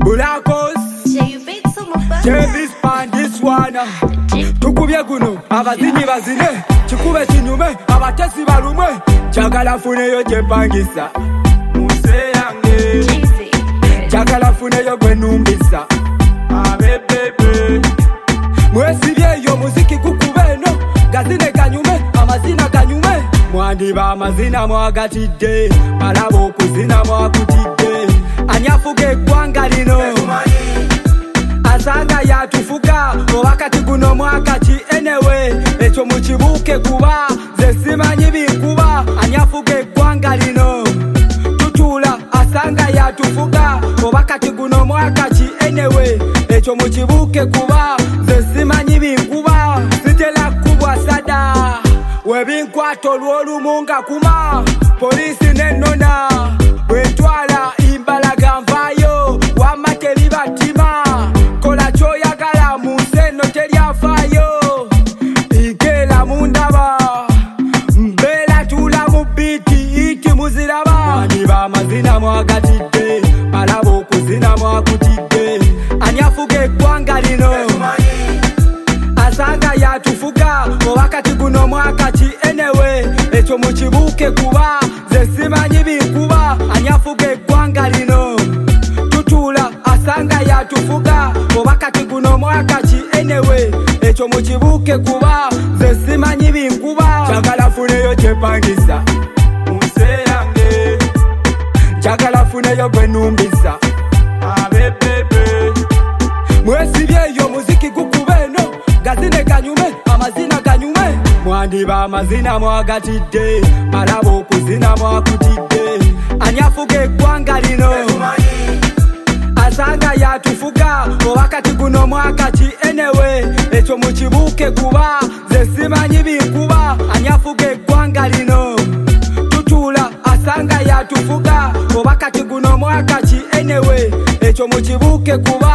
Bulakos Chevis pan this one Tukubye guno abazinyi bazine Chikube chinyume abatesi balume Chagala fune yo jepangisa Muse yange Chagala fune yo gwenumbisa Abebebe Mwesibye yo muziki kukubeno Gazine kanyume amazina kanyume Mwandiba amazina mwagatide Malabo kuzina mwakutide Anyafuge kwanga lino Asanga yatufuka wakati guno mwakati enewe Echo muchibuke kuba zesimanyi binkuba Anyafuge kwanga lino Tutula asanga yatufuka wakati guno mwakati enewe Echo muchibuke kuba zesimanyi binkuba Sitela kubwa sada Webinkwato lwolu munga kuma Polisi nenona Wetwala imbalaga mvayo Wamateli batima Kola choyagala museno telyafayo Ikela mundaba Mbela tula mubiti iti muziraba Mwaniba mazina mwagatide Malabo kuzina mwakutide Anyafuge kwanga lino Asanga yatufuka wakati guno mwakati enewe Echo muchibuke kuba zesimanyi binkuba Anyafuge kwanga lino Tutula asanga yatufuka wakati guno mwakati enewe Echo muchibuke kuba zesimanyi binkuba Chagala fune yo jepangisa Muse yange Chagala fune yo gwenumbisa Abebebe Mwesibye yo muziki kukubeno Gazine kanyume amazina kanyume Mwandiba amazina mwagatide Malabo kuzina mwakutide Anyafuge kwanga lino Asanga yatufuka wakati guno mwakati enewe Echo muchibuke kuba zesimanyi binkuba Anyafuge kwanga lino Tutula asanga yatufuka wakati guno mwakati enewe Echo muchibuke kuba